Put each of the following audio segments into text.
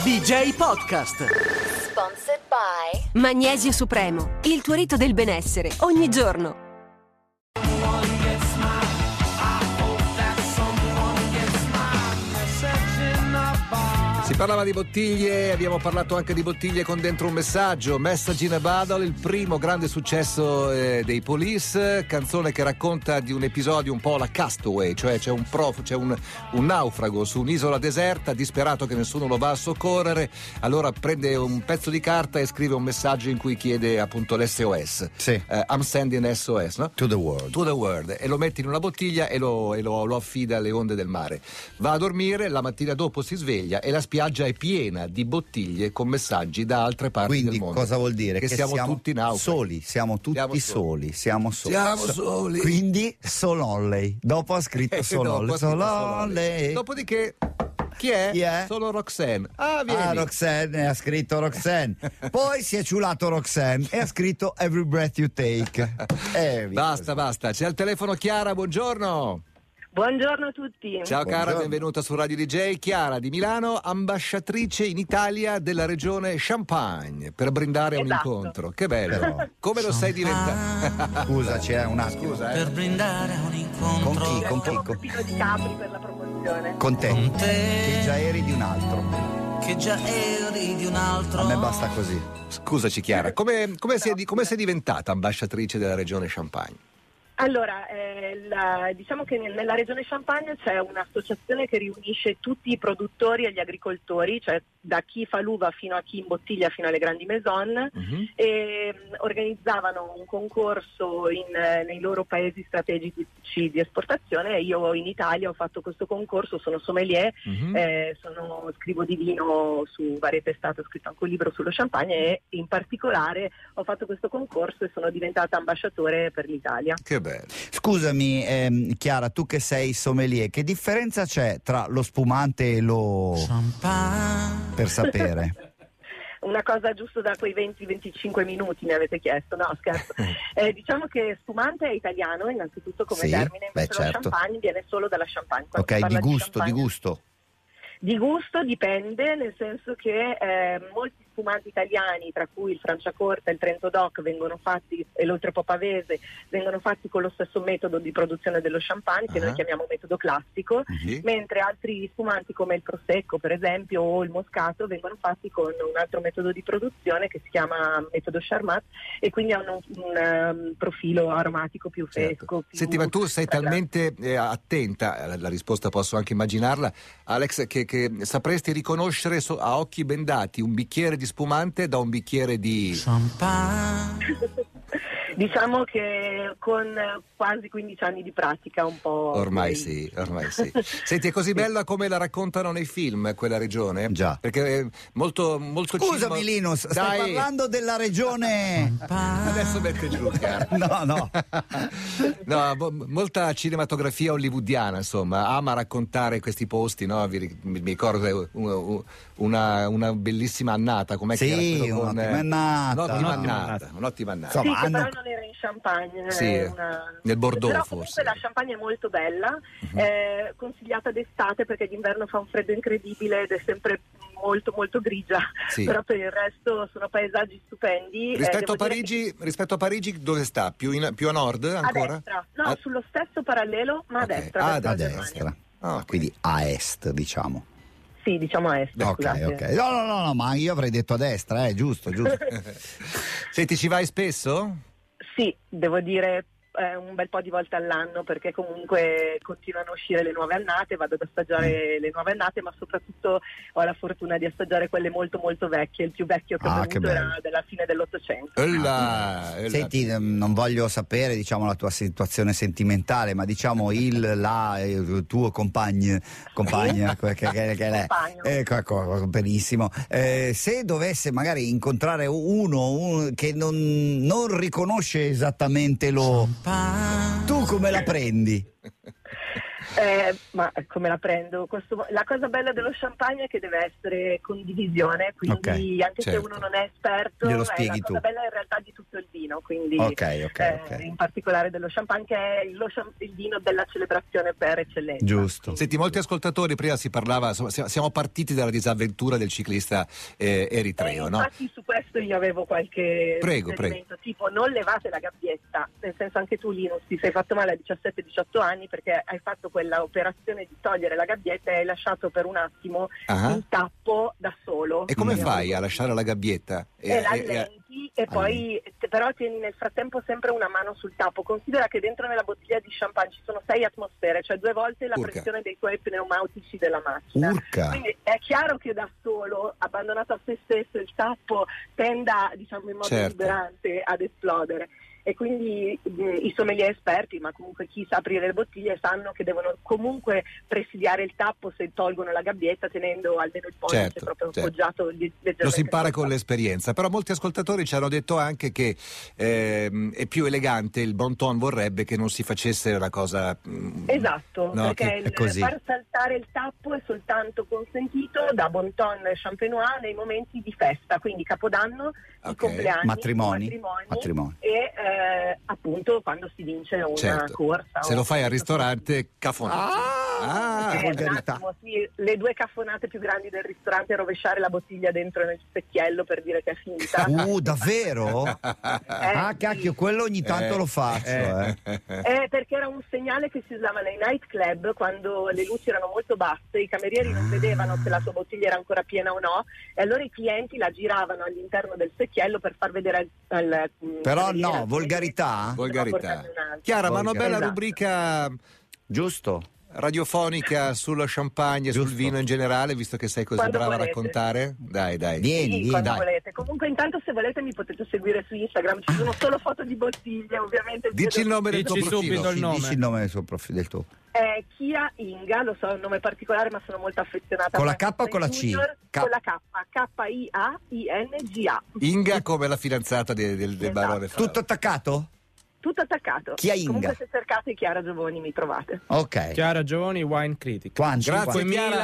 DJ Podcast. Sponsored by Magnesio Supremo, il tuo rito del benessere, ogni giorno. Si parlava di bottiglie, abbiamo parlato anche di bottiglie con dentro un messaggio. Message in a Bottle, il primo grande successo dei Police, canzone che racconta di un episodio un po' la Castaway, cioè c'è un naufrago su un'isola deserta, disperato che nessuno lo va a soccorrere, allora prende un pezzo di carta e scrive un messaggio in cui chiede appunto l'SOS. Sì. I'm sending SOS, no? To the world. E lo mette in una bottiglia e lo affida alle onde del mare. Va a dormire, la mattina dopo si sveglia e la spiaggia è piena di bottiglie con messaggi da altre parti Quindi del mondo. cosa vuol dire? Che siamo tutti naufraghi. Siamo tutti soli. Siamo soli. Quindi Solonley. Dopo ha scritto Solonley. Dopodiché chi è? Solo Roxanne. Vieni. Roxanne, ha scritto Roxanne. Poi si è ciulato Roxanne e ha scritto Every Breath You Take. Basta. C'è al telefono Chiara, buongiorno. Buongiorno a tutti. Ciao Chiara, benvenuta su Radio DJ. Chiara di Milano, ambasciatrice in Italia della regione Champagne per brindare un incontro. Che bello. Però. Come lo sei diventata? Scusa, c'è un attimo. Per brindare un incontro. Con chi? Un Pino di Capri per la promozione. Con te. Con te. Che già eri di un altro. Che già eri di un altro. A me basta così. Scusaci Chiara, come sei diventata ambasciatrice della regione Champagne? Allora, diciamo che nella regione Champagne c'è un'associazione che riunisce tutti i produttori e gli agricoltori, cioè da chi fa l'uva fino a chi imbottiglia fino alle grandi maison, e organizzavano un concorso nei loro paesi strategici di esportazione, e io in Italia ho fatto questo concorso, sono sommelier, scrivo di vino su varie testate, ho scritto anche un libro sullo champagne e in particolare ho fatto questo concorso e sono diventata ambasciatore per l'Italia. Che bello. Scusami Chiara, tu che sei sommelier, che differenza c'è tra lo spumante e lo Champagne. per sapere? Una cosa giusto da quei 20-25 minuti mi avete chiesto, no scherzo. Diciamo che spumante è italiano innanzitutto come termine, invece lo champagne viene solo dalla Champagne. Ok, di gusto. Di gusto dipende, nel senso che molti spumanti italiani, tra cui il Franciacorta e il Trento Doc, vengono fatti, e l'Oltrepò Pavese, vengono fatti con lo stesso metodo di produzione dello champagne, che noi chiamiamo metodo classico, mentre altri spumanti come il Prosecco, per esempio, o il Moscato, vengono fatti con un altro metodo di produzione che si chiama metodo Charmat, e quindi hanno un profilo aromatico più fresco. Senti, ma tu sei talmente attenta, la risposta posso anche immaginarla, Alex, che sapresti riconoscere a occhi bendati un bicchiere di spumante da un bicchiere di Champagne. Diciamo che con quasi 15 anni di pratica un po'. Ormai sì. Senti, è così bella come la raccontano nei film quella regione? Già. Perché è molto Scusami Linus, stai parlando della regione. Adesso mette giù, cara. No, molta cinematografia hollywoodiana, insomma, ama raccontare questi posti, no? Mi ricordo una bellissima annata, com'è che era quello con un'ottima annata. Sì, che però non era in Champagne, nel Bordeaux però forse. Comunque la Champagne è molto bella, consigliata d'estate perché d'inverno fa un freddo incredibile ed è sempre molto molto grigia, però per il resto sono paesaggi stupendi. Rispetto a Parigi dove sta? Più a nord ancora? A destra, no, sullo stesso parallelo ma a destra. A destra. Quindi a est, diciamo. Sì, diciamo a est. Ok. No, ma io avrei detto a destra, giusto. Senti, ci vai spesso? Sì, devo dire un bel po' di volte all'anno, perché comunque continuano a uscire le nuove annate, vado ad assaggiare le nuove annate, ma soprattutto ho la fortuna di assaggiare quelle molto molto vecchie. Il più vecchio che ho bevuto era della fine dell'800. Senti, non voglio sapere, diciamo, la tua situazione sentimentale, ma diciamo il tuo compagno che è benissimo. Se dovesse magari incontrare uno che non riconosce esattamente tu come la prendi? Ma come la prendo? La cosa bella dello champagne è che deve essere condivisione, quindi anche se uno non è esperto, glielo è spieghi la cosa bella in realtà di tutto il vino, quindi in particolare dello champagne, che è il vino della celebrazione per eccellenza. Giusto. Senti, molti ascoltatori, prima si parlava, insomma, siamo partiti dalla disavventura del ciclista eritreo, no? Infatti su questo io avevo qualche suggerimento, tipo non levate la gabbietta, nel senso anche tu Linus ti sei fatto male a 17-18 anni perché hai fatto quella operazione di togliere la gabbietta e hai lasciato per un attimo il tappo da solo. E come fai a lasciare la gabbietta? La allenti e poi però tieni nel frattempo sempre una mano sul tappo. Considera che dentro nella bottiglia di champagne ci sono 6 atmosfere, cioè 2 volte la pressione dei tuoi pneumatici della macchina. Quindi è chiaro che da solo, abbandonato a se stesso, il tappo tenda, diciamo, in modo liberante ad esplodere. E quindi i sommelier esperti, ma comunque chi sa aprire le bottiglie, sanno che devono comunque presidiare il tappo se tolgono la gabbietta, tenendo almeno il pollice proprio appoggiato leggermente. Lo si impara con l'esperienza, però molti ascoltatori ci hanno detto anche che è più elegante, il bon ton vorrebbe che non si facesse una cosa... Esatto, no, perché far saltare il tappo è soltanto consentito da bon ton champenois nei momenti di festa, quindi Capodanno, i compleanni, matrimoni. E appunto quando si vince una corsa. Se lo fai al ristorante, cafonate. Volgarità. Le 2 cafonate più grandi del ristorante è rovesciare la bottiglia dentro nel specchiello per dire che è finita. Davvero? Cacchio, quello ogni tanto lo faccio. Perché era un segnale che si usava nei nightclub quando le luci erano molto basse, i camerieri non vedevano se la tua bottiglia era ancora piena o no, e allora i clienti la giravano all'interno del specchiello per far vedere al però no, volgarità. Chiara, ma una bella rubrica giusto radiofonica sullo champagne e sul vino in generale, visto che sei così quando brava volete. a raccontare. Dai. Vieni, quando volete. Comunque intanto se volete mi potete seguire su Instagram, ci sono solo foto di bottiglie, ovviamente. Dici il nome del tuo profilo. Dici il nome del suo profilo, del tuo. Chia Inga, lo so, è un nome particolare ma sono molto affezionata. Con la K o con la C? Con la K, K-I-A-I-N-G-A. Inga come la fidanzata del barone Faro. Tutto attaccato? Tutto attaccato. Chia Inga. Comunque se cercate Chiara Giovoni mi trovate. Ok. Chiara Giovoni, Wine Critic. Quanto? Grazie,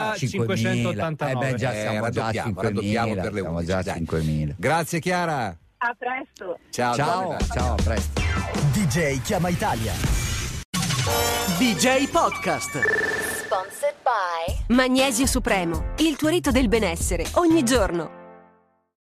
5.589. Siamo già a 5.000 per le 11. 5.000. Grazie Chiara. A presto. Ciao, a presto. DJ Chiama Italia. DJ Podcast. Sponsored by Magnesio Supremo, il tuo rito del benessere, ogni giorno.